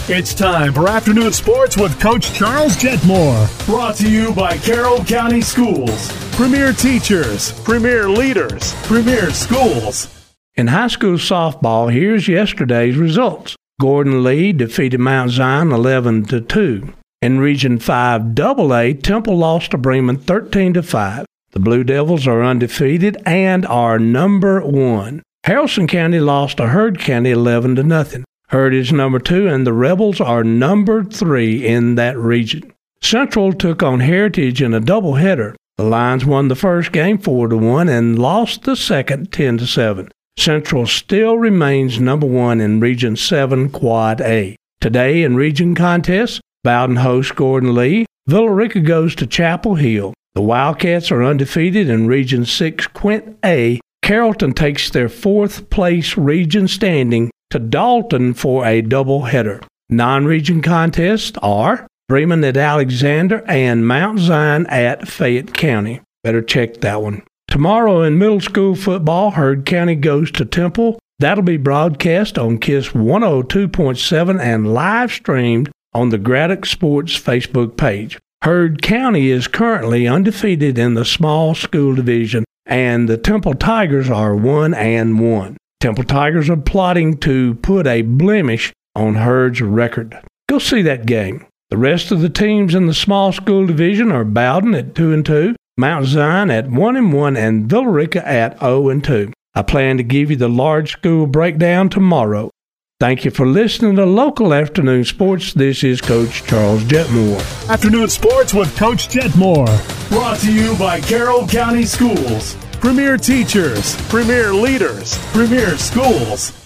It's time for Afternoon Sports with Coach Charles Jetmore. Brought to you by Carroll County Schools. Premier teachers, premier leaders, premier schools. In high school softball, here's yesterday's results. Gordon Lee defeated Mount Zion 11-2. In Region 5 AA, Temple lost to Bremen 13-5. The Blue Devils are undefeated and are number 1. Haralson County lost to Heard County 11-0. Heard is number 2, and the Rebels are number 3 in that region. Central took on Heritage in a doubleheader. The Lions won the first game 4-1 and lost the second 10-7. Central still remains number 1 in Region 7 Quad A. Today in region contests, Bowden hosts Gordon Lee. Villa Rica goes to Chapel Hill. The Wildcats are undefeated in Region 6 Quint A. Carrollton takes their 4th place region standing to Dalton for a doubleheader. Non-region contests are Bremen at Alexander and Mount Zion at Fayette County. Better check that one. Tomorrow in middle school football, Heard County goes to Temple. That'll be broadcast on KISS 102.7 and live streamed on the Graddock Sports Facebook page. Heard County is currently undefeated in the small school division, and the Temple Tigers are 1-1. Temple Tigers are plotting to put a blemish on Heard's record. Go see that game. The rest of the teams in the small school division are Bowden at 2-2, Mount Zion at 1-1, and Villa Rica at 0-2. I plan to give you the large school breakdown tomorrow. Thank you for listening to Local Afternoon Sports. This is Coach Charles Jetmore. Afternoon Sports with Coach Jetmore. Brought to you by Carroll County Schools. Premier teachers, premier leaders, premier schools.